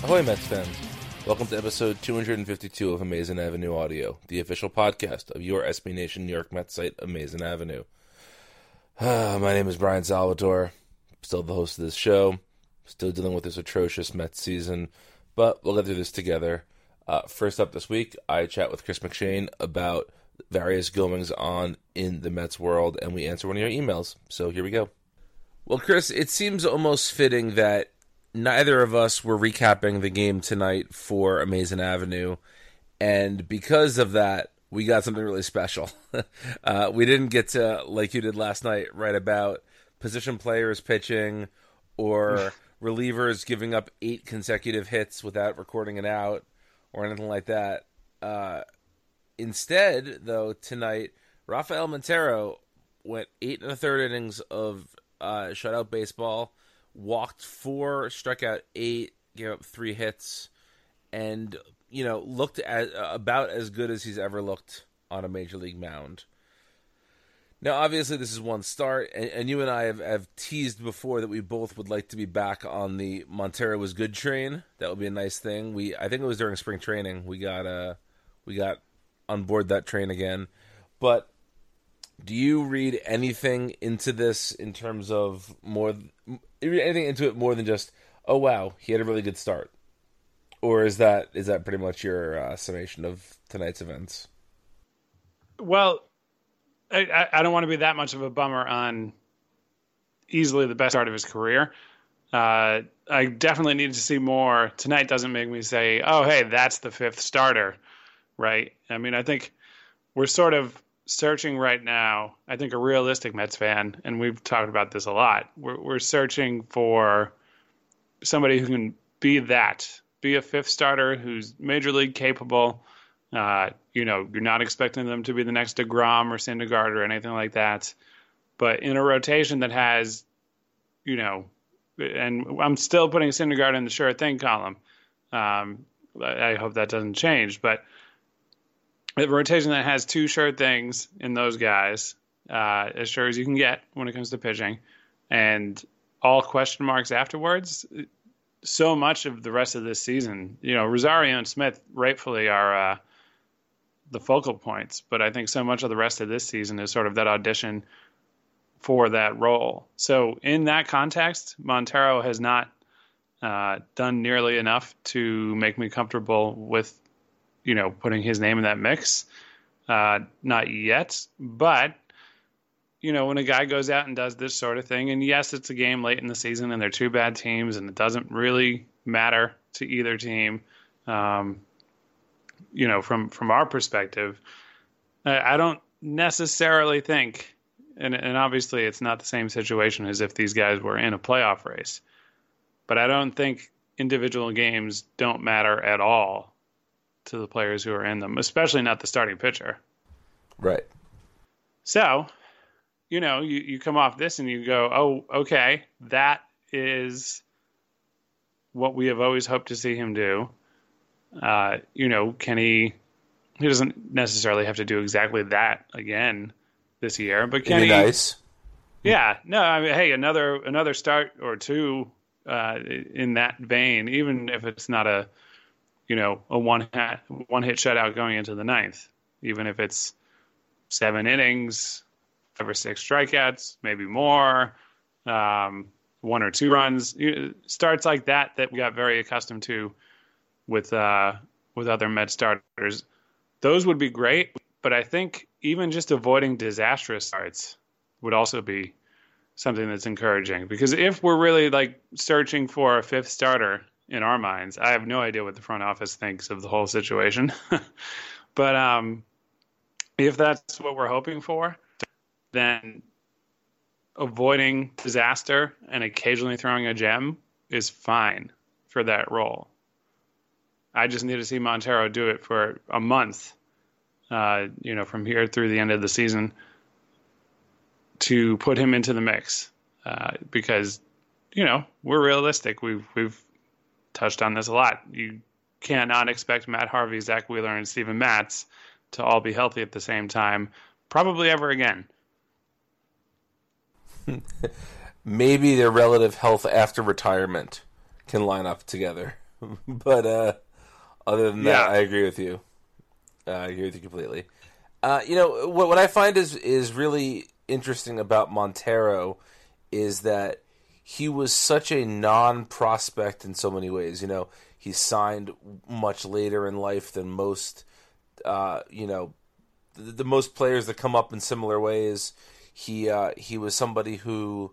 Ahoy, Mets fans. Welcome to episode 252 of Amazing Avenue Audio, the official podcast of your SB Nation New York Mets site, Amazing Avenue. My name is Brian Salvatore, still the host of this show, still dealing with this atrocious Mets season, but we'll get through this together. First up this week, I chat with Chris McShane about various goings-on in the Mets world, and we answer one of your emails. So here we go. Well, Chris, it seems almost fitting that neither of us were recapping the game tonight for Amazing Avenue, and because of that, we got something really special. We didn't get to, like you did last night, write about position players pitching or relievers giving up 8 consecutive hits without recording it out or anything like that. Instead, though, tonight, Rafael Montero went 8 1/3 innings of shutout baseball, walked 4, struck out 8, gave up 3 hits, and, looked about as good as he's ever looked on a major league mound. Now, obviously, this is one start, and you and I have teased before that we both would like to be back on the Montero was good train. That would be a nice thing. I think it was during spring training we got on board that train again. But do you read anything into this in terms of anything into it more than just, oh wow, he had a really good start? Or is that pretty much your summation of tonight's events? Well, I don't want to be that much of a bummer on easily the best start of his career. I definitely need to see more. Tonight doesn't make me say, oh, hey, that's the 5th starter, right? I mean, I think we're sort of searching right now. I think a realistic Mets fan, and we've talked about this a lot, we're searching for somebody who can be a 5th starter who's major league capable. You're not expecting them to be the next DeGrom or Syndergaard or anything like that, but in a rotation that has, and I'm still putting Syndergaard in the sure thing column. I hope that doesn't change, but a rotation that has 2 sure things in those guys, as sure as you can get when it comes to pitching, and all question marks afterwards. So much of the rest of this season, Rosario and Smith rightfully are the focal points, but I think so much of the rest of this season is sort of that audition for that role. So in that context, Montero has not done nearly enough to make me comfortable with, putting his name in that mix. Not yet, but when a guy goes out and does this sort of thing, and yes, it's a game late in the season and they're 2 bad teams and it doesn't really matter to either team. From our perspective, I don't necessarily think, and obviously it's not the same situation as if these guys were in a playoff race, but I don't think individual games don't matter at all to the players who are in them, especially not the starting pitcher. Right. So, you come off this and you go, oh, okay, that is what we have always hoped to see him do. Can he doesn't necessarily have to do exactly that again this year, but can he? Nice. Yeah, no, I mean, hey, another start or 2 in that vein, even if it's not a one hit shutout going into the 9th, even if it's 7 innings, 5 or 6 strikeouts, maybe more, 1 or 2 runs, starts like that we got very accustomed to with other Met starters. Those would be great, but I think even just avoiding disastrous starts would also be something that's encouraging, because if we're really searching for a 5th starter in our minds, I have no idea what the front office thinks of the whole situation. But if that's what we're hoping for, then avoiding disaster and occasionally throwing a gem is fine for that role. I just need to see Montero do it for a month, from here through the end of the season, to put him into the mix, because, we're realistic. We've touched on this a lot. You cannot expect Matt Harvey, Zach Wheeler, and Steven Matz to all be healthy at the same time, probably ever again. Maybe their relative health after retirement can line up together. But other than that, Yeah. I agree with you. I agree with you completely. What I find is really interesting about Montero is that he was such a non-prospect in so many ways. He signed much later in life than most. The most players that come up in similar ways. He was somebody who,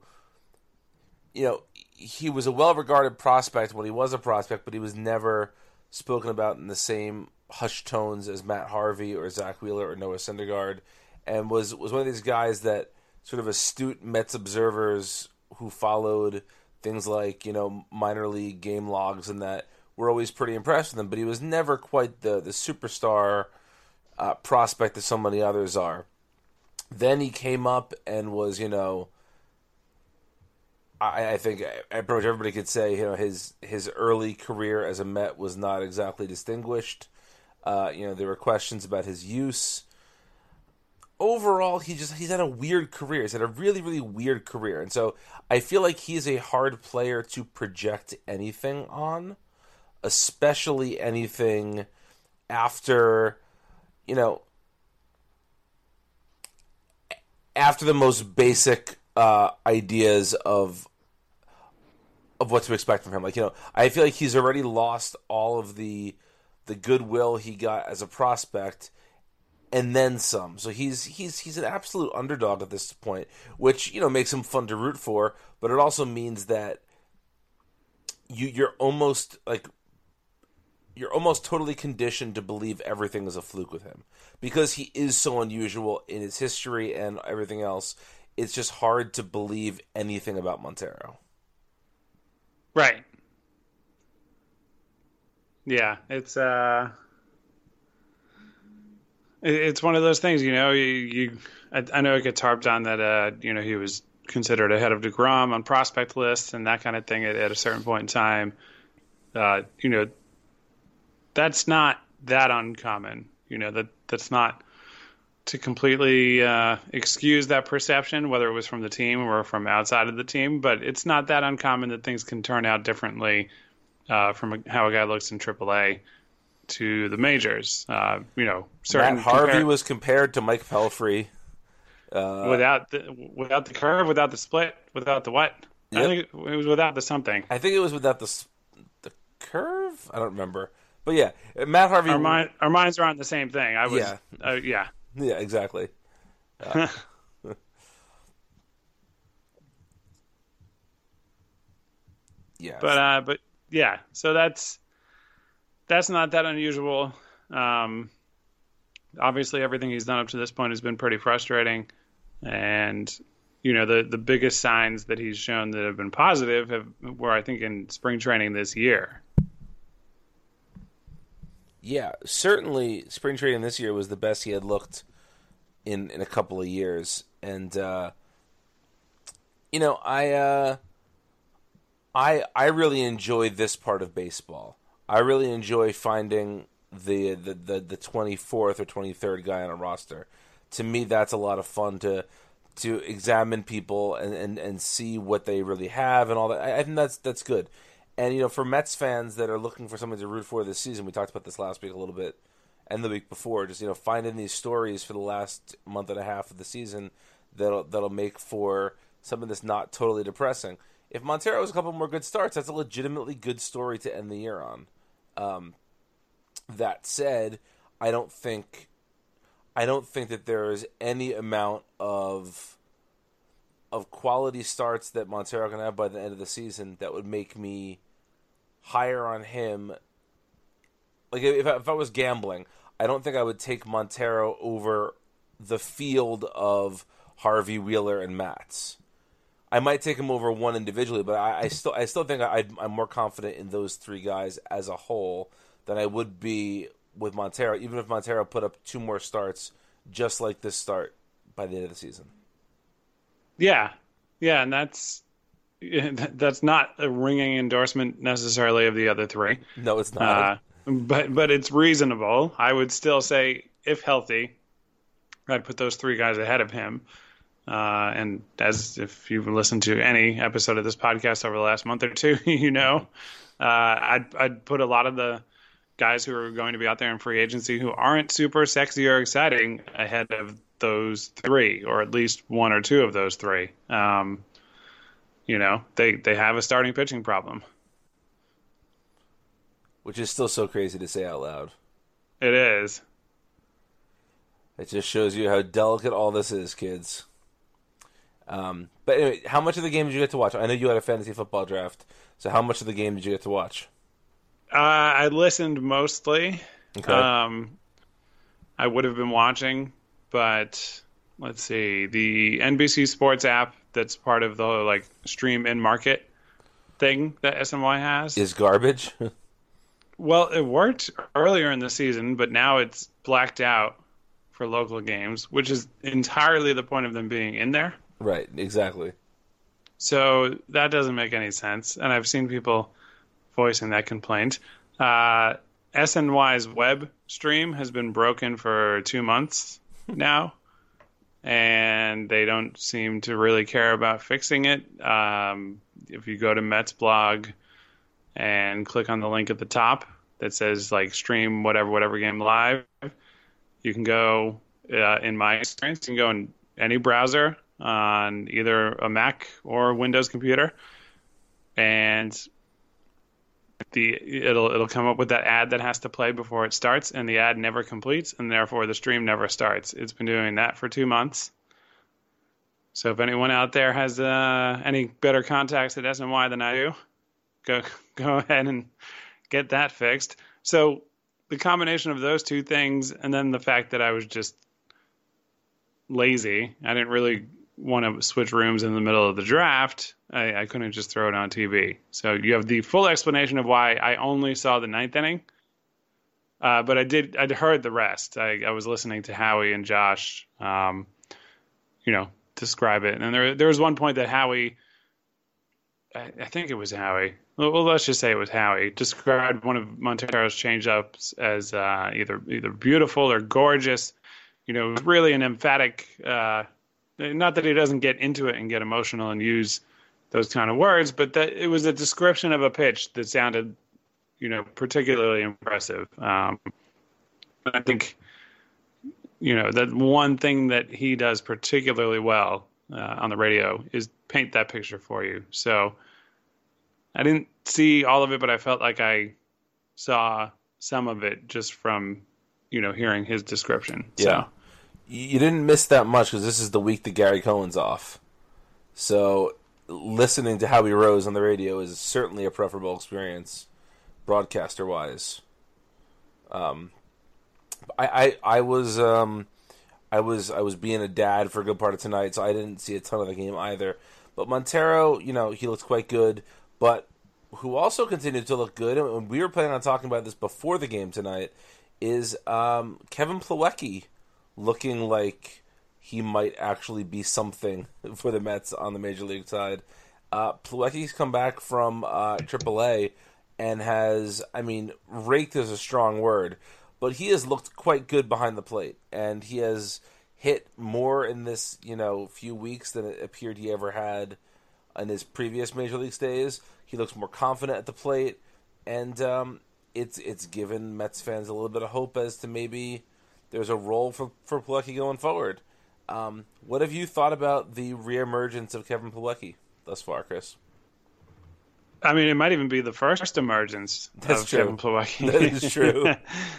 he was a well-regarded prospect when he was a prospect, but he was never spoken about in the same hushed tones as Matt Harvey or Zach Wheeler or Noah Syndergaard, and was one of these guys that sort of astute Mets observers who followed things like minor league game logs and that were always pretty impressed with him. But he was never quite the superstar prospect that so many others are. Then he came up and was I think pretty much everybody could say his early career as a Met was not exactly distinguished. There were questions about his use. Overall, he's had a weird career. He's had a really, really weird career. And so I feel like he's a hard player to project anything on, especially anything after, after the most basic ideas of what to expect from him. I feel like he's already lost all of the goodwill he got as a prospect, and then some. So he's an absolute underdog at this point, which makes him fun to root for. But it also means that you're almost totally conditioned to believe everything is a fluke with him because he is so unusual in his history and everything else. It's just hard to believe anything about Montero. Right. Yeah, it's one of those things, I know it gets harped on that he was considered ahead of DeGrom on prospect lists and that kind of thing at a certain point in time. That's not that uncommon. That's not to completely excuse that perception, whether it was from the team or from outside of the team, but it's not that uncommon that things can turn out differently from how a guy looks in AAA to the majors. Certain Matt Harvey was compared to Mike Pelfrey. Without the curve, without the split, without the what? Yep. I think it was without the something. I think it was without the curve. I don't remember, but yeah, Matt Harvey. Our minds are on the same thing. Yeah, exactly. Yeah, but yeah, so that's not that unusual. Obviously, everything he's done up to this point has been pretty frustrating, and the biggest signs that he's shown that have been positive were, I think, in spring training this year. Yeah, certainly spring training this year was the best he had looked in a couple of years. And I really enjoy this part of baseball. I really enjoy finding the 24th or 23rd guy on a roster. To me, that's a lot of fun to examine people and see what they really have and all that. I think that's good. And for Mets fans that are looking for something to root for this season, we talked about this last week a little bit, and the week before. Just finding these stories for the last month and a half of the season that'll make for something that's not totally depressing. If Montero has a couple more good starts, that's a legitimately good story to end the year on. That said, I don't think that there is any amount of quality starts that Montero can have by the end of the season that would make me higher on him. Like if I was gambling, I don't think I would take Montero over the field of Harvey, Wheeler, and Matz. I might take him over one individually, but I still think I'm more confident in those three guys as a whole than I would be with Montero, even if Montero put up two more starts just like this start by the end of the season. Yeah, and that's not a ringing endorsement necessarily of the other three. No, it's not. But it's reasonable. I would still say, if healthy, I'd put those three guys ahead of him. And as if you've listened to any episode of this podcast over the last month or two, I'd put a lot of the guys who are going to be out there in free agency who aren't super sexy or exciting ahead of those three, or at least one or two of those three. They have a starting pitching problem. Which is still so crazy to say out loud. It is. It just shows you how delicate all this is, kids. But anyway, how much of the game did you get to watch? I know you had a fantasy football draft, so how much of the game did you get to watch? I listened mostly. Okay. I would have been watching, but let's see. The NBC Sports app that's part of the stream in market thing that SNY has is garbage. Well, it worked earlier in the season, but now it's blacked out for local games, which is entirely the point of them being in there. Right, exactly. So that doesn't make any sense, and I've seen people voicing that complaint. SNY's web stream has been broken for 2 months now, and they don't seem to really care about fixing it. If you go to Mets blog and click on the link at the top that says stream whatever game live, you can go, in my experience, you can go in any browser on either a Mac or a Windows computer, and it'll come up with that ad that has to play before it starts, and the ad never completes, and therefore the stream never starts. It's been doing that for 2 months. So if anyone out there has any better contacts at SNY than I do, go ahead and get that fixed. So the combination of those two things, and then the fact that I was just lazy, I didn't really want to switch rooms in the middle of the draft. I couldn't just throw it on TV. So you have the full explanation of why I only saw the ninth inning. But I'd heard the rest. I was listening to Howie and Josh, describe it. And there was one point that Howie, I think it was Howie. Well, let's just say it was Howie, described one of Montero's changeups as either beautiful or gorgeous. Really an emphatic. Not that he doesn't get into it and get emotional and use those kind of words, but that it was a description of a pitch that sounded, particularly impressive. I think, that one thing that he does particularly well on the radio is paint that picture for you. So I didn't see all of it, but I felt like I saw some of it just from, hearing his description. Yeah. So you didn't miss that much because this is the week that Gary Cohen's off. So listening to Howie Rose on the radio is certainly a preferable experience, broadcaster-wise. I was being a dad for a good part of tonight, so I didn't see a ton of the game either. But Montero, he looked quite good. But who also continued to look good, and we were planning on talking about this before the game tonight, is Kevin Plawecki looking like he might actually be something for the Mets on the Major League side. Plawecki's come back from AAA and has, raked is a strong word, but he has looked quite good behind the plate, and he has hit more in this, few weeks than it appeared he ever had in his previous Major League stays. He looks more confident at the plate, and it's given Mets fans a little bit of hope as to maybe there's a role for Plawecki going forward. What have you thought about the reemergence of Kevin Plawecki thus far, Chris? It might even be the first emergence of Kevin Plawecki. That is true.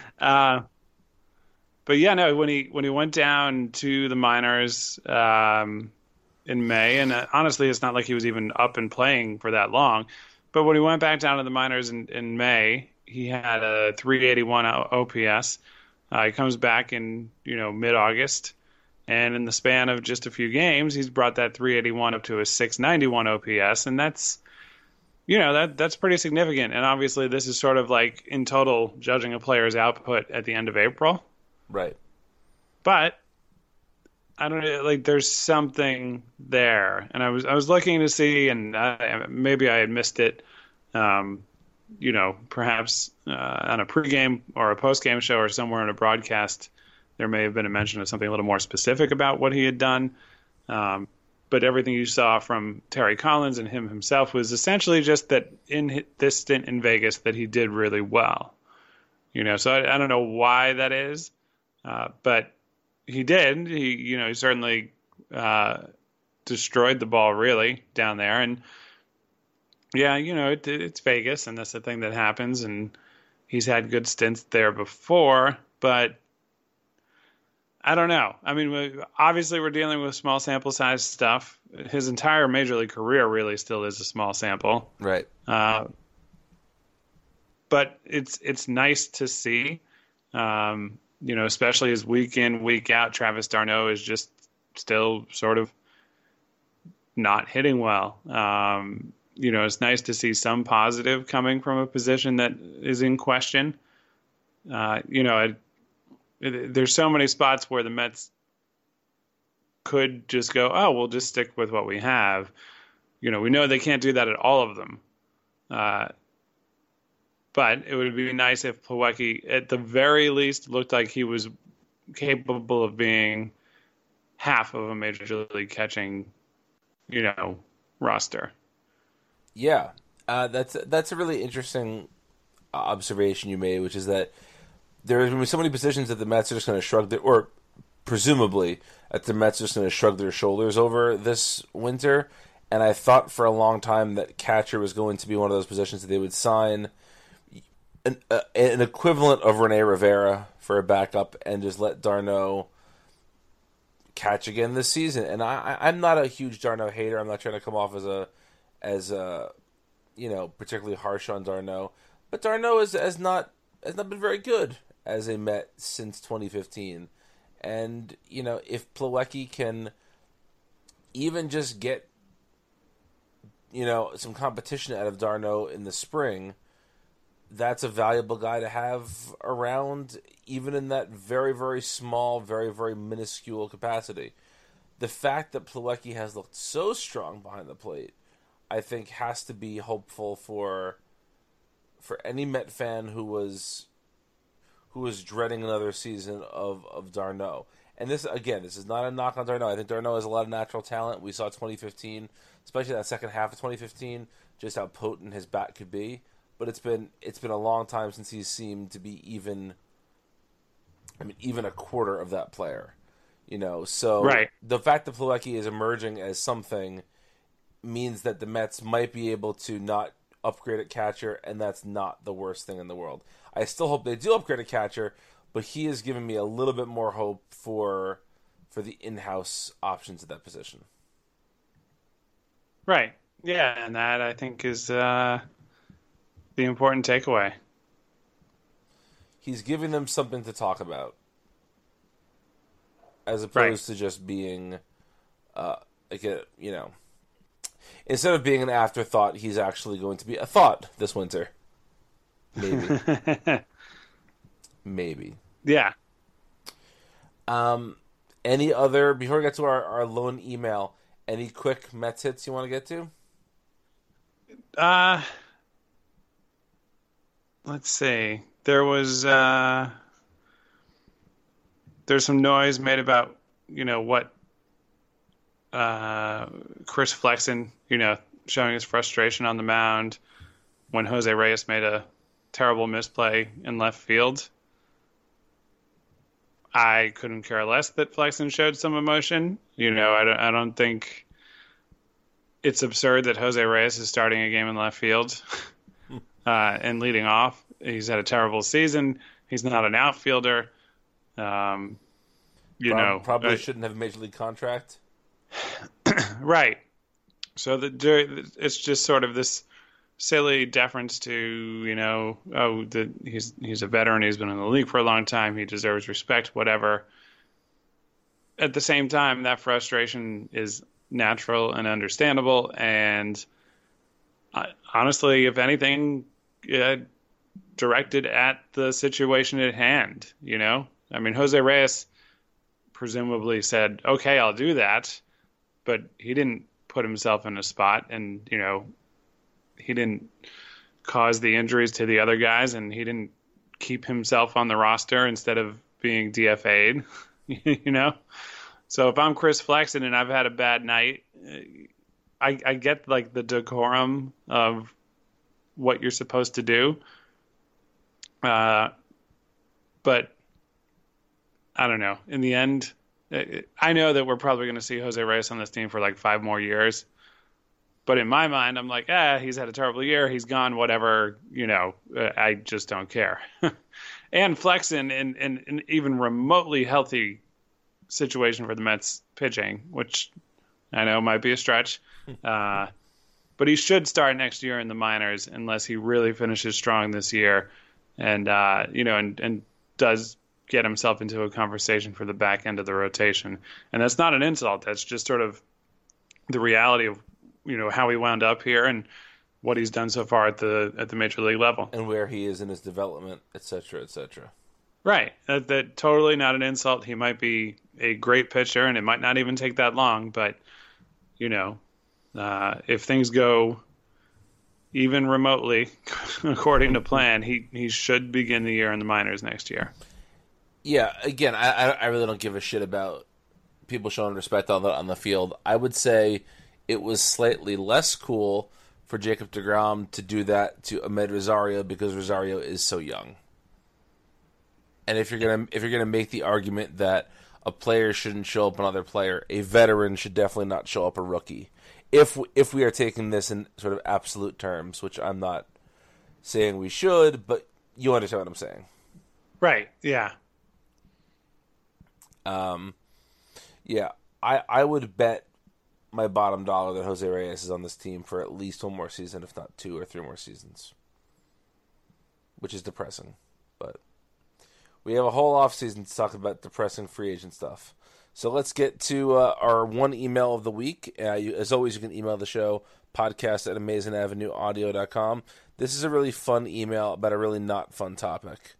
But yeah, no, when he went down to the minors in May, and honestly, it's not like he was even up and playing for that long. But when he went back down to the minors in May, he had a 381 OPS. He comes back in mid-August, and in the span of just a few games, he's brought that 381 up to a 691 OPS, and that's that's pretty significant. And obviously, this is sort of like in total judging a player's output at the end of April, right? But I don't know, there's something there, and I was looking to see, and maybe I had missed it. Perhaps on a pregame or a postgame show or somewhere in a broadcast, there may have been a mention of something a little more specific about what he had done. but everything you saw from Terry Collins and him himself was essentially just that in this stint in Vegas that he did really well. So I don't know why that is, but he did. He certainly destroyed the ball really down there. And yeah, it's Vegas, and that's the thing that happens. And he's had good stints there before, but I don't know. I mean, obviously we're dealing with small sample size stuff. His entire major league career really still is a small sample. Right. But it's nice to see, especially as week in, week out, Travis d'Arnaud is just still sort of not hitting well. It's nice to see some positive coming from a position that is in question. There's so many spots where the Mets could just go, oh, we'll just stick with what we have. We know they can't do that at all of them. But it would be nice if Plawecki, at the very least, looked like he was capable of being half of a major league catching, roster. Yeah, that's a really interesting observation you made, which is that there are going to be so many positions that the Mets are just going to shrug their, or presumably that the Mets are just going to shrug their shoulders over this winter. And I thought for a long time that catcher was going to be one of those positions that they would sign an equivalent of Rene Rivera for a backup and just let d'Arnaud catch again this season. And I'm not a huge d'Arnaud hater. I'm not trying to come off as particularly harsh on d'Arnaud, but d'Arnaud has not been very good as a Met since 2015. And if Plawecki can even just get some competition out of d'Arnaud in the spring, that's a valuable guy to have around, even in that very, very small, very, very minuscule capacity. The fact that Plawecki has looked so strong behind the plate, I think, has to be hopeful for any Met fan who was dreading another season of d'Arnaud. And this is not a knock on d'Arnaud. I think d'Arnaud has a lot of natural talent. We saw 2015, especially that second half of 2015, just how potent his bat could be. But it's been a long time since he's seemed to be even a quarter of that player. So right. The fact that Plawecki is emerging as something means that the Mets might be able to not upgrade at catcher, and that's not the worst thing in the world. I still hope they do upgrade a catcher, but he has given me a little bit more hope for the in-house options at that position. Right. Yeah, and that I think is the important takeaway. He's giving them something to talk about, as opposed to just being, instead of being an afterthought, he's actually going to be a thought this winter. Maybe. Maybe. Yeah. Any other, before we get to our lone email, any quick Mets hits you want to get to? Let's see. There's some noise made about, what Chris Flexen, showing his frustration on the mound when Jose Reyes made a terrible misplay in left field. I couldn't care less that Flexen showed some emotion. I don't think it's absurd that Jose Reyes is starting a game in left field and leading off. He's had a terrible season. He's not an outfielder. Probably shouldn't have a major league contract. Right. So it's just sort of this silly deference to, he's a veteran, he's been in the league for a long time, he deserves respect, whatever. At the same time, that frustration is natural and understandable, and honestly, if anything, directed at the situation at hand, Jose Reyes presumably said, okay, I'll do that, but he didn't put himself in a spot, and, he didn't cause the injuries to the other guys, and he didn't keep himself on the roster instead of being DFA'd, So if I'm Chris Flexen and I've had a bad night I get like the decorum of what you're supposed to do, but I don't know. In the end, I know that we're probably going to see Jose Reyes on this team for like 5 more years. But in my mind, I'm like, he's had a terrible year. He's gone, whatever, I just don't care. And Flexen in an even remotely healthy situation for the Mets pitching, which I know might be a stretch. But he should start next year in the minors unless he really finishes strong this year and does get himself into a conversation for the back end of the rotation. And that's not an insult. That's just sort of the reality of, how he wound up here and what he's done so far at the major league level. And where he is in his development, et cetera, et cetera. Right. That totally not an insult. He might be a great pitcher, and it might not even take that long. But, if things go even remotely according to plan, he should begin the year in the minors next year. Yeah, again, I really don't give a shit about people showing respect on the field. I would say it was slightly less cool for Jacob deGrom to do that to Amed Rosario because Rosario is so young. And if you're gonna make the argument that a player shouldn't show up another player, a veteran should definitely not show up a rookie. If we are taking this in sort of absolute terms, which I'm not saying we should, but you understand what I'm saying. Right, yeah. Yeah, I would bet my bottom dollar that Jose Reyes is on this team for at least one more season, if not 2 or 3 more seasons, which is depressing. But we have a whole offseason to talk about depressing free agent stuff. So let's get to our one email of the week. As always, you can email the show, podcast@amazingavenueaudio.com. This is a really fun email about a really not fun topic.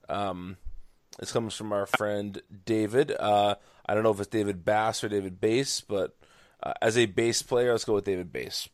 This comes from our friend David. I don't know if it's David Bass or David Bass, but as a bass player, let's go with David Bass.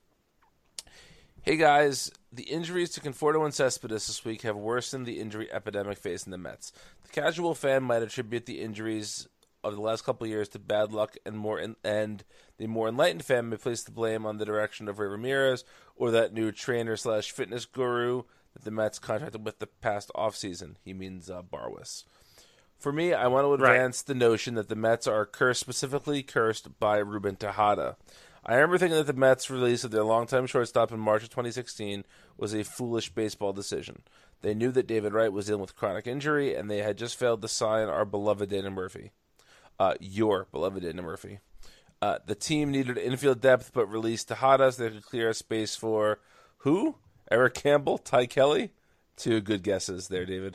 Hey guys, the injuries to Conforto and Cespedes this week have worsened the injury epidemic facing the Mets. The casual fan might attribute the injuries of the last couple of years to bad luck, and the more enlightened fan may place the blame on the direction of Ray Ramirez or that new trainer/fitness guru that the Mets contracted with the past offseason. He means Barwis. For me, I want to advance the notion that the Mets are specifically cursed by Ruben Tejada. I remember thinking that the Mets' release of their longtime shortstop in March of 2016 was a foolish baseball decision. They knew that David Wright was dealing with chronic injury, and they had just failed to sign our beloved Dana Murphy. Your beloved Dana Murphy. The team needed infield depth, but released Tejada so they could clear a space for who? Eric Campbell? Ty Kelly? 2 good guesses there, David.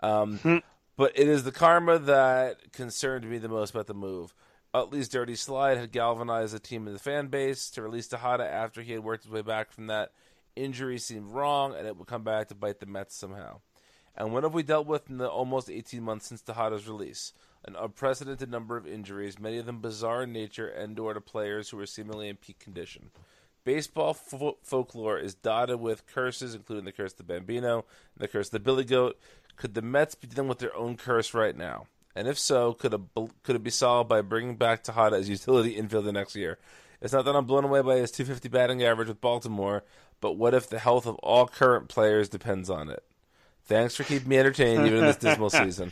But it is the karma that concerned me the most about the move. Utley's dirty slide had galvanized the team and the fan base. To release Tejada after he had worked his way back from that injury seemed wrong, and it would come back to bite the Mets somehow. And what have we dealt with in the almost 18 months since Tejada's release? An unprecedented number of injuries, many of them bizarre in nature and/or to players who were seemingly in peak condition. Baseball folklore is dotted with curses, including the curse of the Bambino and the curse of the Billy Goat. Could the Mets be dealing with their own curse right now? And if so, could it be solved by bringing back Tejada as utility infielder next year? It's not that I'm blown away by his .250 batting average with Baltimore, but what if the health of all current players depends on it? Thanks for keeping me entertained even in this dismal season.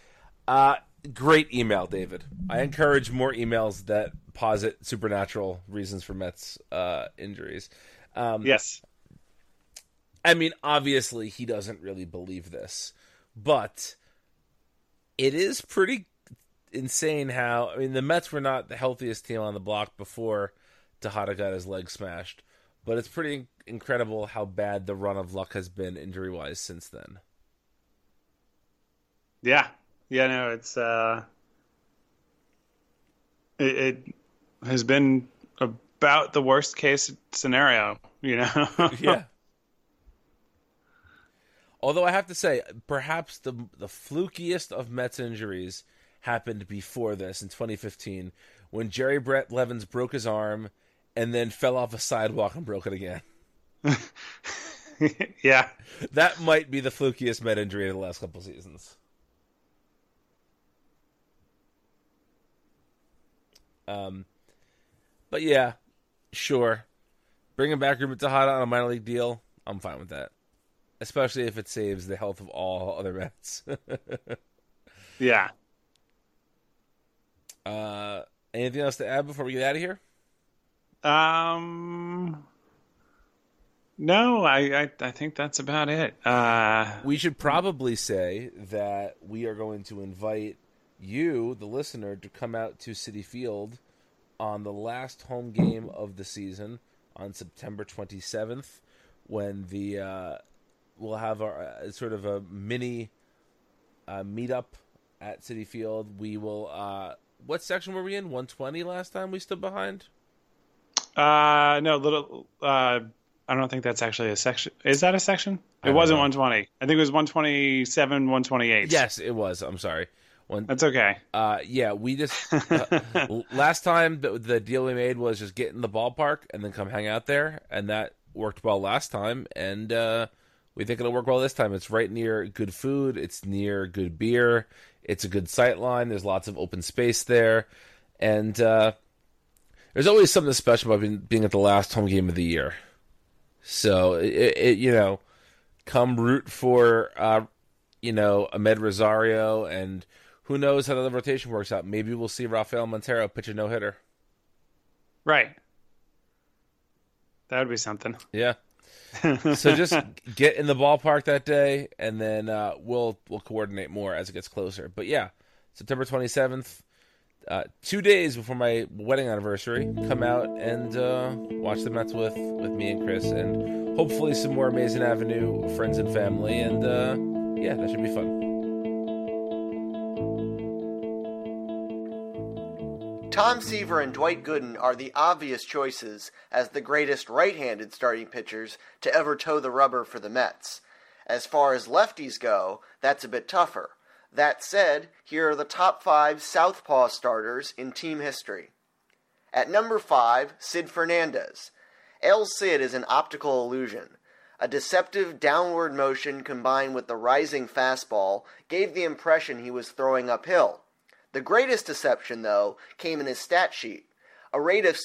Great email, David. I encourage more emails that posit supernatural reasons for Mets injuries. Yes. I mean, obviously, he doesn't really believe this, but it is pretty insane how, the Mets were not the healthiest team on the block before Tejada got his leg smashed, but it's pretty incredible how bad the run of luck has been injury-wise since then. Yeah. Yeah, no, it's it has been about the worst case scenario, Yeah. Although I have to say, perhaps the flukiest of Mets injuries happened before this in 2015 when Jerry Brett Levens broke his arm and then fell off a sidewalk and broke it again. Yeah. That might be the flukiest Met injury of the last couple seasons. But yeah, Sure. Bringing back Ruben Tejada on a minor league deal, I'm fine with that. Especially if it saves the health of all other Mets. Yeah. Anything else to add before we get out of here? No, I think that's about it. We should probably say that we are going to invite you, the listener, to come out to Citi Field on the last home game of the season on September 27th, when we'll have our sort of a mini meetup at Citi Field. We will. What section were we in? 120 last time we stood behind? No, little. I don't think that's actually a section. Is that a section? It wasn't 120. I think it was 127, 128. Yes, it was. I'm sorry. That's okay. Yeah, we just last time the deal we made was just get in the ballpark and then come hang out there, and that worked well last time, and we think it'll work well this time. It's right near good food. It's near good beer. It's a good sight line. There's lots of open space there, and there's always something special about being at the last home game of the year. So it come root for Ahmed Rosario, and who knows how the rotation works out. Maybe we'll see Rafael Montero pitch a no-hitter. Right. That would be something. Yeah. So just get in the ballpark that day, and then we'll coordinate more as it gets closer. But yeah, September 27th, 2 days before my wedding anniversary, come out and watch the Mets with me and Chris, and hopefully some more Amazing Avenue friends and family, and yeah, that should be fun. Tom Seaver and Dwight Gooden are the obvious choices as the greatest right-handed starting pitchers to ever toe the rubber for the Mets. As far as lefties go, that's a bit tougher. That said, here are the top 5 southpaw starters in team history. At number 5, Sid Fernandez. El Cid is an optical illusion. A deceptive downward motion combined with the rising fastball gave the impression he was throwing uphill. The greatest deception, though, came in his stat sheet. A rate of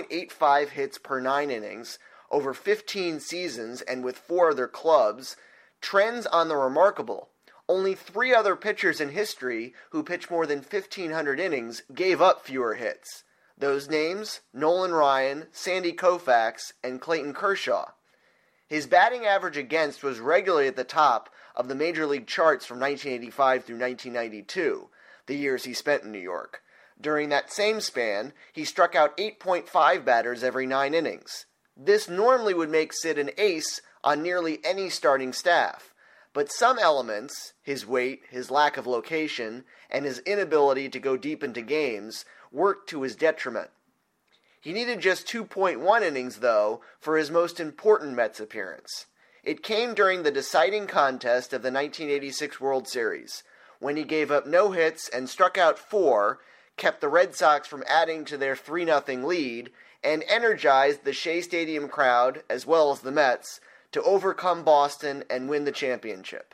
6.85 hits per 9 innings, over 15 seasons and with 4 other clubs, trends on the remarkable. Only 3 other pitchers in history who pitched more than 1,500 innings gave up fewer hits. Those names, Nolan Ryan, Sandy Koufax, and Clayton Kershaw. His batting average against was regularly at the top of the major league charts from 1985 through 1992. The years he spent in New York. During that same span, he struck out 8.5 batters every 9 innings. This normally would make Sid an ace on nearly any starting staff, but some elements, his weight, his lack of location, and his inability to go deep into games, worked to his detriment. He needed just 2.1 innings, though, for his most important Mets appearance. It came during the deciding contest of the 1986 World Series, when he gave up no hits and struck out 4, kept the Red Sox from adding to their 3-0 lead, and energized the Shea Stadium crowd, as well as the Mets, to overcome Boston and win the championship.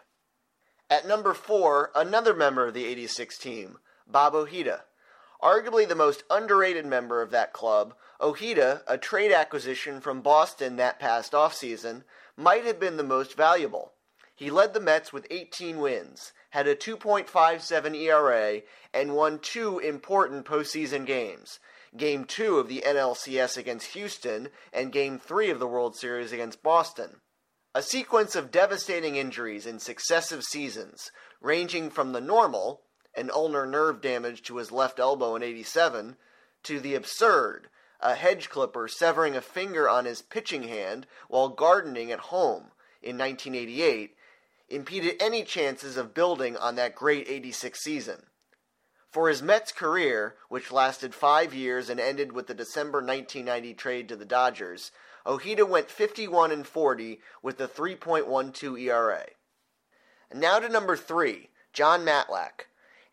At number 4, another member of the 86 team, Bob Ojeda. Arguably the most underrated member of that club, Ojeda, a trade acquisition from Boston that past offseason, might have been the most valuable. He led the Mets with 18 wins, had a 2.57 ERA, and won 2 important postseason games. Game 2 of the NLCS against Houston, and Game 3 of the World Series against Boston. A sequence of devastating injuries in successive seasons, ranging from the normal, an ulnar nerve damage to his left elbow in '87, to the absurd, a hedge clipper severing a finger on his pitching hand while gardening at home in 1988, impeded any chances of building on that great '86 season. For his Mets career, which lasted 5 years and ended with the December 1990 trade to the Dodgers, Ojeda went 51-40 with a 3.12 ERA. And now to number 3, Jon Matlack.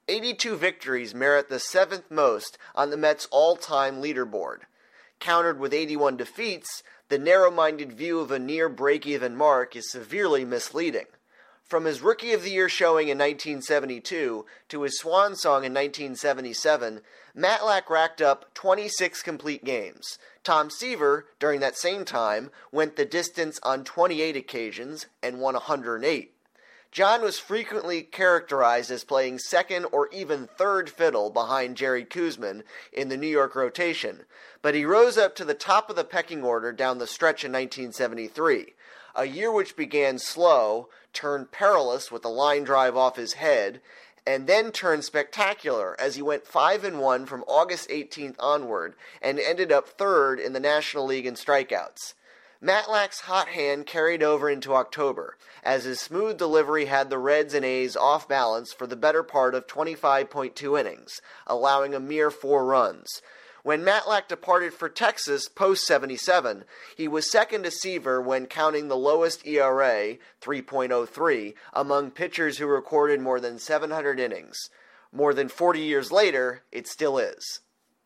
82 victories merit the 7th most on the Mets' all-time leaderboard. Countered with 81 defeats, the narrow-minded view of a near break-even mark is severely misleading. From his Rookie of the Year showing in 1972 to his swan song in 1977, Matlack racked up 26 complete games. Tom Seaver, during that same time, went the distance on 28 occasions and won 108. John was frequently characterized as playing second or even third fiddle behind Jerry Koosman in the New York rotation, but he rose up to the top of the pecking order down the stretch in 1973, a year which began slow, turned perilous with a line drive off his head, and then turned spectacular as he went 5-1 from August 18th onward and ended up third in the National League in strikeouts. Matlack's hot hand carried over into October, as his smooth delivery had the Reds and A's off balance for the better part of 25.2 innings, allowing a mere 4 runs. When Matlack departed for Texas post-77, he was second to Seaver when counting the lowest ERA, 3.03, among pitchers who recorded more than 700 innings. More than 40 years later, it still is.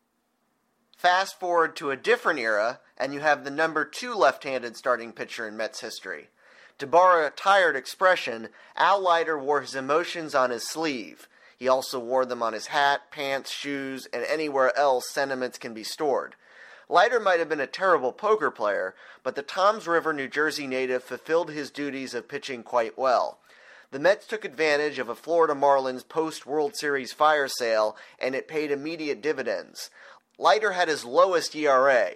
Fast forward to a different era, and you have the number 2 left-handed starting pitcher in Mets history. To borrow a tired expression, Al Leiter wore his emotions on his sleeve. He also wore them on his hat, pants, shoes, and anywhere else sentiments can be stored. Leiter might have been a terrible poker player, but the Toms River, New Jersey native fulfilled his duties of pitching quite well. The Mets took advantage of a Florida Marlins post-World Series fire sale, and it paid immediate dividends. Leiter had his lowest ERA,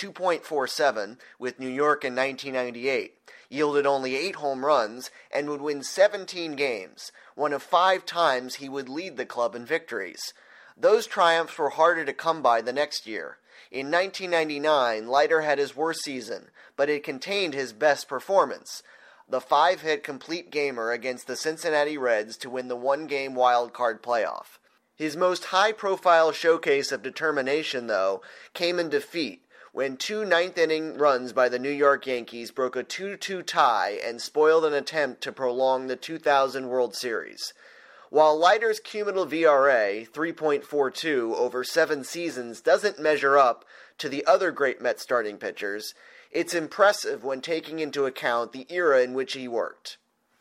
2.47, with New York in 1998, yielded only 8 home runs, and would win 17 games, one of 5 times he would lead the club in victories. Those triumphs were harder to come by the next year. In 1999, Leiter had his worst season, but it contained his best performance, the 5-hit complete gamer against the Cincinnati Reds to win the 1-game wild card playoff. His most high-profile showcase of determination, though, came in defeat, when 2 ninth-inning runs by the New York Yankees broke a 2-2 tie and spoiled an attempt to prolong the 2000 World Series. While Leiter's cumulative ERA, 3.42, over 7 seasons doesn't measure up to the other great Mets starting pitchers, it's impressive when taking into account the era in which he worked.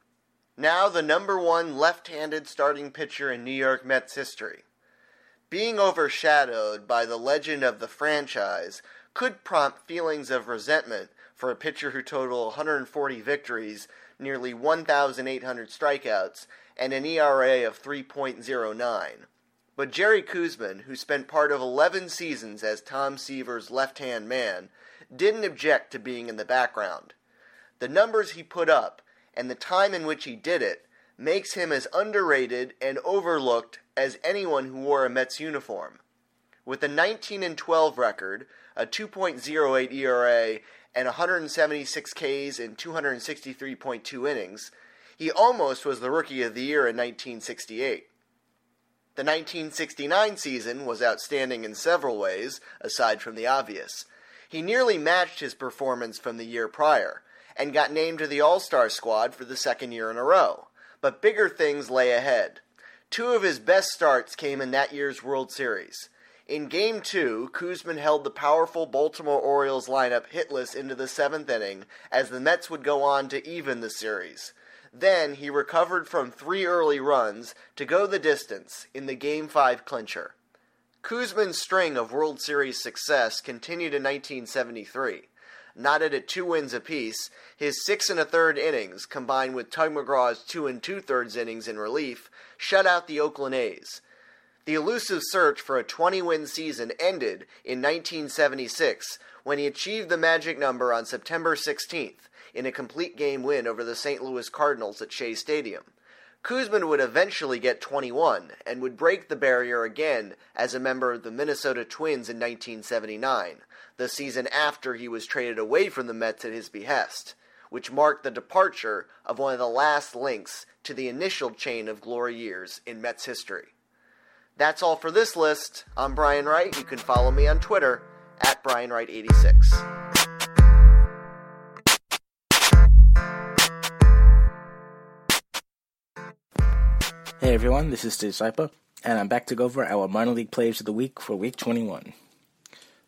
Now the number 1 left-handed starting pitcher in New York Mets history. Being overshadowed by the legend of the franchise could prompt feelings of resentment for a pitcher who totaled 140 victories, nearly 1,800 strikeouts, and an ERA of 3.09. But Jerry Koosman, who spent part of 11 seasons as Tom Seaver's left-hand man, didn't object to being in the background. The numbers he put up, and the time in which he did it, makes him as underrated and overlooked as anyone who wore a Mets uniform. With a 19-12 record, a 2.08 ERA, and 176 Ks in 263.2 innings, he almost was the Rookie of the Year in 1968. The 1969 season was outstanding in several ways, aside from the obvious. He nearly matched his performance from the year prior, and got named to the All-Star squad for the 2nd year in a row. But bigger things lay ahead. 2 of his best starts came in that year's World Series. In Game 2, Koosman held the powerful Baltimore Orioles lineup hitless into the 7th inning, as the Mets would go on to even the series. Then he recovered from 3 early runs to go the distance in the Game 5 clincher. Koosman's string of World Series success continued in 1973. Knotted at 2 wins apiece, his 6 1/3 innings, combined with Tug McGraw's 2 2/3 innings in relief, shut out the Oakland A's. The elusive search for a 20-win season ended in 1976 when he achieved the magic number on September 16th in a complete game win over the St. Louis Cardinals at Shea Stadium. Koosman would eventually get 21 and would break the barrier again as a member of the Minnesota Twins in 1979, the season after he was traded away from the Mets at his behest, which marked the departure of one of the last links to the initial chain of glory years in Mets history. That's all for this list. I'm Brian Wright. You can follow me on Twitter at BrianWright86. Hey everyone, this is Steve Saipa, and I'm back to go over our minor league players of the week for week 21.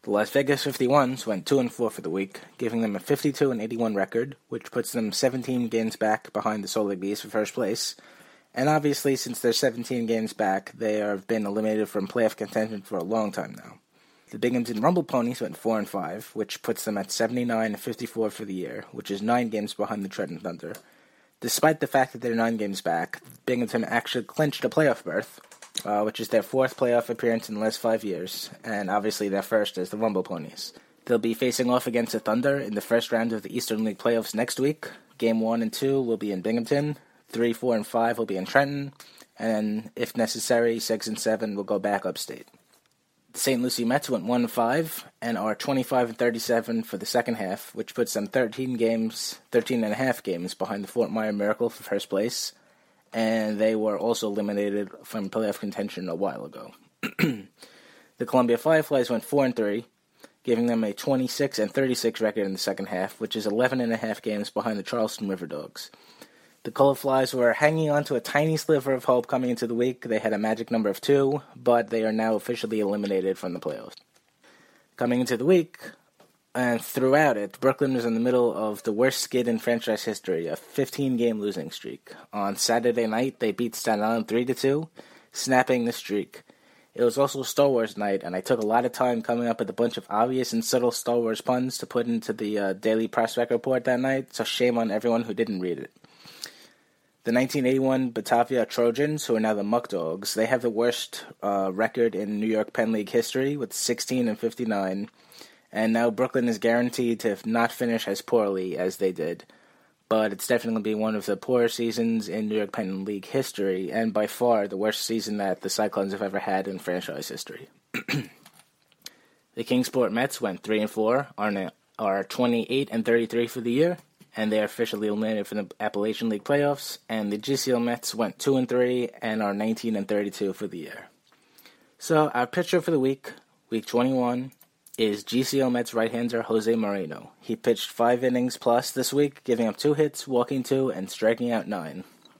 The Las Vegas 51s went 2-4 for the week, giving them a 52-81 record, which puts them 17 games back behind the Solar Bees for first place. And obviously, since they're 17 games back, they have been eliminated from playoff contention for a long time now. The Binghamton Rumble Ponies went 4-5, which puts them at 79-54 for the year, which is 9 games behind the Trenton Thunder. Despite the fact that they're 9 games back, Binghamton actually clinched a playoff berth, which is their 4th playoff appearance in the last 5 years, and obviously their first as the Rumble Ponies. They'll be facing off against the Thunder in the first round of the Eastern League playoffs next week. Game 1 and 2 will be in Binghamton, 3, 4, and 5 will be in Trenton, and if necessary, 6 and 7 will go back upstate. The St. Lucie Mets went 1-5 and are 25-37 for the second half, which puts them 13 and a half games behind the Fort Myer Miracle for first place, and they were also eliminated from playoff contention a while ago. The Columbia Fireflies went 4-3, giving them a 26-36 record in the second half, which is 11 and a half games behind the Charleston River Dogs. The Color Flies were hanging on to a tiny sliver of hope coming into the week. They had a magic number of 2, but they are now officially eliminated from the playoffs. Coming into the week, and throughout it, Brooklyn was in the middle of the worst skid in franchise history, a 15-game losing streak. On Saturday night, they beat Staten Island 3-2, snapping the streak. It was also Star Wars night, and I took a lot of time coming up with a bunch of obvious and subtle Star Wars puns to put into the Daily Prospect Report that night, so shame on everyone who didn't read it. The 1981 Batavia Trojans, who are now the Muck Dogs, they have the worst record in New York Penn League history with 16-59, and now Brooklyn is guaranteed to not finish as poorly as they did. But it's definitely going to be one of the poorer seasons in New York Penn League history, and by far the worst season that the Cyclones have ever had in franchise history. The Kingsport Mets went 3-4, are 28-33 for the year, and they are officially eliminated from the Appalachian League playoffs, and the GCL Mets went 2-3 and are 19-32 for the year. So our pitcher for the week 21, is GCL Mets right-hander Jose Moreno. He pitched 5 innings plus this week, giving up 2 hits, walking 2, and striking out 9.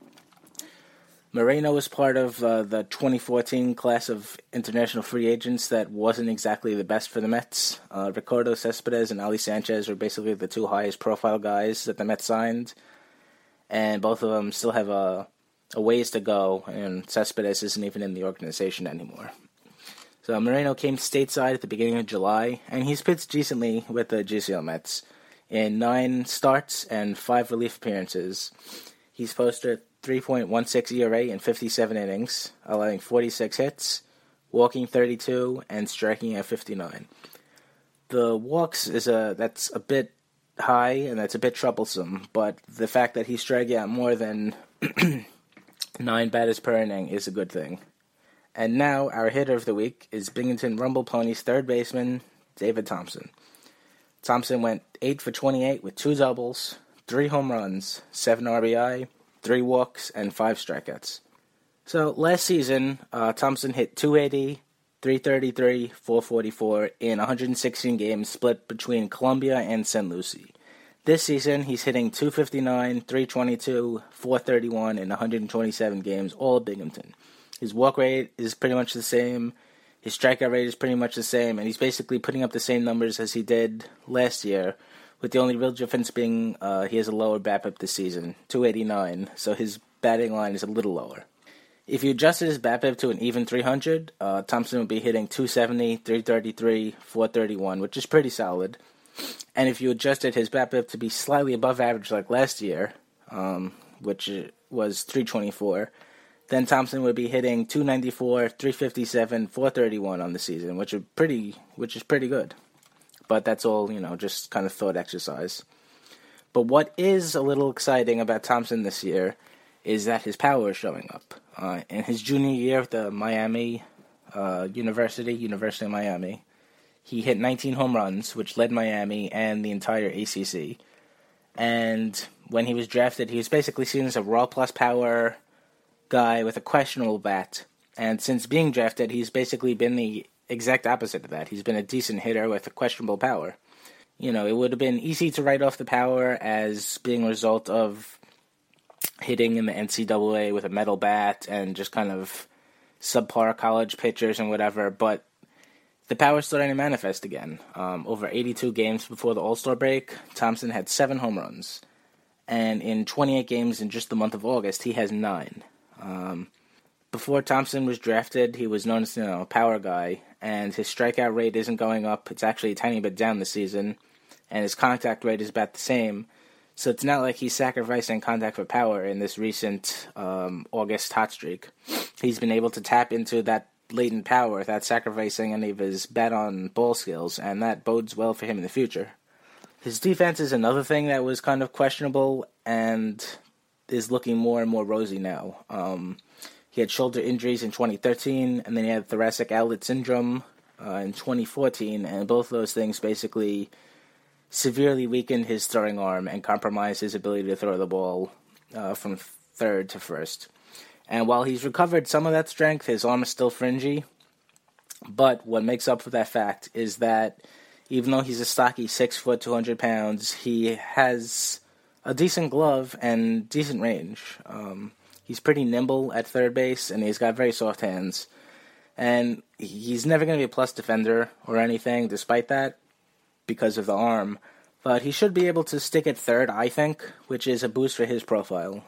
Moreno was part of the 2014 class of international free agents that wasn't exactly the best for the Mets. Ricardo Cespedes and Ali Sanchez were basically the 2 highest profile guys that the Mets signed, and both of them still have a ways to go, and Cespedes isn't even in the organization anymore. So Moreno came stateside at the beginning of July, and he's pitched decently with the GCL Mets. In 9 starts and 5 relief appearances, he's posted 3.16 ERA in 57 innings, allowing 46 hits, walking 32, and striking at 59. The walks that's a bit high, and that's a bit troublesome, but the fact that he's striking out more than 9 batters per inning is a good thing. And now, our hitter of the week is Binghamton Rumble Ponies third baseman, David Thompson. Thompson went 8 for 28 with 2 doubles, 3 home runs, 7 RBI, 3 walks, and 5 strikeouts. So, last season, Thompson hit 280, 333, 444 in 116 games split between Columbia and St. Lucie. This season, he's hitting 259, 322, 431 in 127 games, all at Binghamton. His walk rate is pretty much the same, his strikeout rate is pretty much the same, and he's basically putting up the same numbers as he did last year, with the only real difference being he has a lower BABIP this season, 289, so his batting line is a little lower. If you adjusted his BABIP to an even 300, Thompson would be hitting 270, 333, 431, which is pretty solid. And if you adjusted his BABIP to be slightly above average like last year, which was 324, then Thompson would be hitting 294, 357, 431 on the season, which is pretty good. But that's all, just kind of thought exercise. But what is a little exciting about Thompson this year is that his power is showing up. In his junior year at the Miami University of Miami, he hit 19 home runs, which led Miami and the entire ACC. And when he was drafted, he was basically seen as a raw plus power guy with a questionable bat, and since being drafted, he's basically been the exact opposite of that. He's been a decent hitter with a questionable power. It would have been easy to write off the power as being a result of hitting in the NCAA with a metal bat and just kind of subpar college pitchers and whatever, but The power is starting to manifest again. Over 82 games before the All-Star break, Thompson had 7 home runs. And in 28 games in just the month of August, he has 9. Before Thompson was drafted, he was known as a power guy, and his strikeout rate isn't going up. It's actually a tiny bit down this season, and his contact rate is about the same. So it's not like he's sacrificing contact for power in this recent August hot streak. He's been able to tap into that latent power without sacrificing any of his bat-on-ball skills, and that bodes well for him in the future. His defense is another thing that was kind of questionable and is looking more and more rosy now. He had shoulder injuries in 2013, and then he had thoracic outlet syndrome in 2014, and both those things basically severely weakened his throwing arm and compromised his ability to throw the ball from third to first. And while he's recovered some of that strength, his arm is still fringy. But what makes up for that fact is that even though he's a stocky 6 foot, 200 pounds, he has a decent glove and decent range. He's pretty nimble at third base, and he's got very soft hands. And he's never going to be a plus defender or anything, despite that, because of the arm. But he should be able to stick at third, I think, which is a boost for his profile.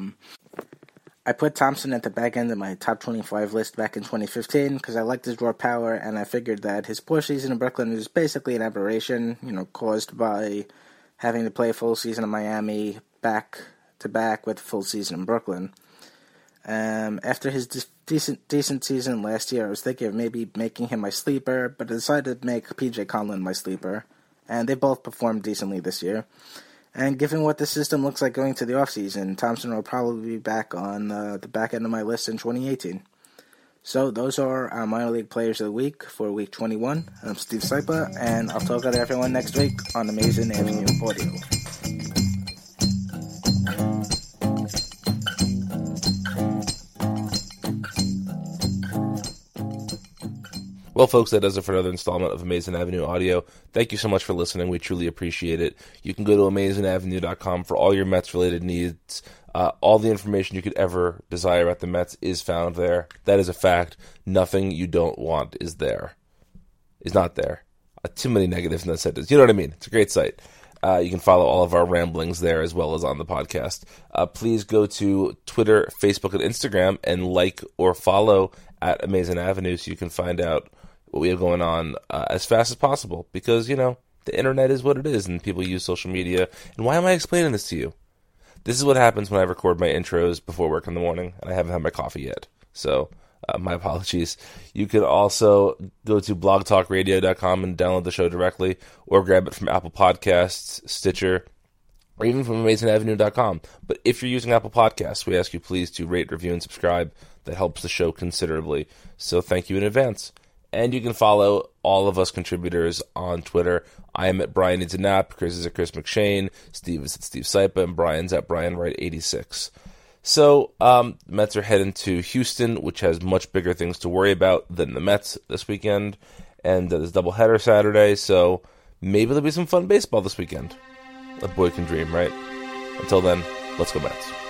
I put Thompson at the back end of my top 25 list back in 2015 because I liked his raw power, and I figured that his poor season in Brooklyn was basically an aberration, caused by having to play a full season in Miami back to back with a full season in Brooklyn. After his decent season last year, I was thinking of maybe making him my sleeper, but I decided to make PJ Conlon my sleeper, and they both performed decently this year. And given what the system looks like going to the offseason, Thompson will probably be back on the back end of my list in 2018. So those are our minor league players of the week for week 21. I'm Steve Sypa, and I'll talk to everyone next week on Amazing Avenue Audio. Well, folks, that does it for another installment of Amazing Avenue Audio. Thank you so much for listening. We truly appreciate it. You can go to AmazingAvenue.com for all your Mets-related needs. All the information you could ever desire about the Mets is found there. That is a fact. Nothing you don't want is there. Is not there. Too many negatives in that sentence. You know what I mean? It's a great site. You can follow all of our ramblings there as well as on the podcast. Please go to Twitter, Facebook, and Instagram and like or follow at Amazing Avenue so you can find out what we have going on as fast as possible, because, the internet is what it is, and people use social media. And why am I explaining this to you? This is what happens when I record my intros before work in the morning, and I haven't had my coffee yet. So, my apologies. You can also go to blogtalkradio.com and download the show directly, or grab it from Apple Podcasts, Stitcher, or even from AmazingAvenue.com. But if you're using Apple Podcasts, we ask you please to rate, review, and subscribe. That helps the show considerably. So thank you in advance. And you can follow all of us contributors on Twitter. I am at Brian Needs a Nap, Chris is at Chris McShane, Steve is at Steve Sypa, and Brian's at Brian Wright 86. So, the Mets are heading to Houston, which has much bigger things to worry about than the Mets this weekend. And there's a doubleheader Saturday, so maybe there'll be some fun baseball this weekend. A boy can dream, right? Until then, let's go Mets.